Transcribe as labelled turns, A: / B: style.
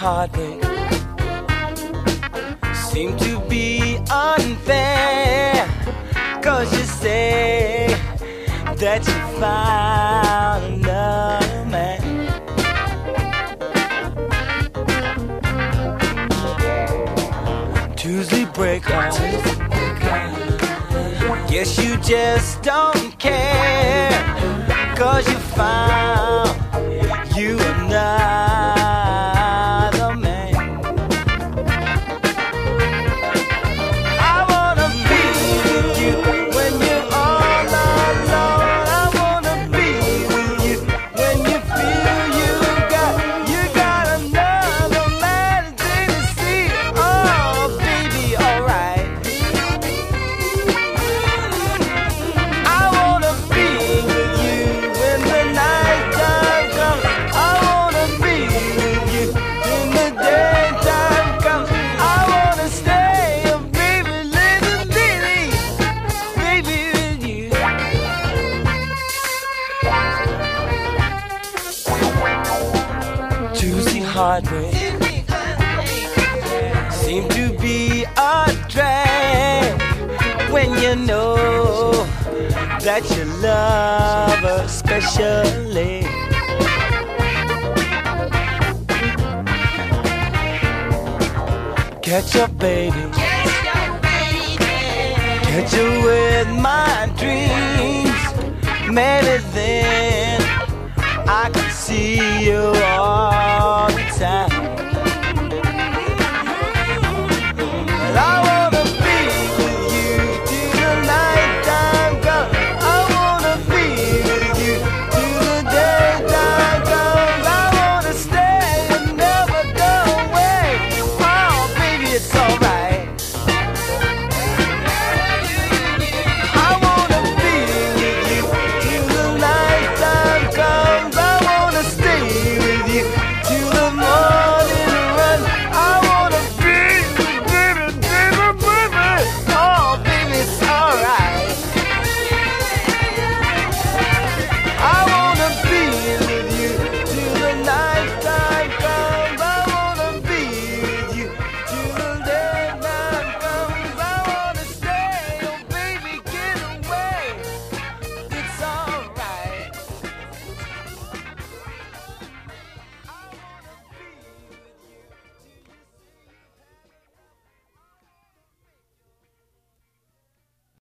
A: heartbreak seem to be unfair, 'cause you say that you found another man. Tuesday break heart, guess you just don't care, 'cause you found you another man. I wanna be with you when you're all alone. I wanna be with you when you feel you got another man to see. Oh baby, alright. I wanna be with you when the night time comes. I wanna be with you when the daytime comes. I wanna stay, oh baby, little baby, baby with you. Tuesday heartbreak seem to be a drag when you know that you love her specially. Catch up, baby, catch you with my dreams. Maybe then I can see you all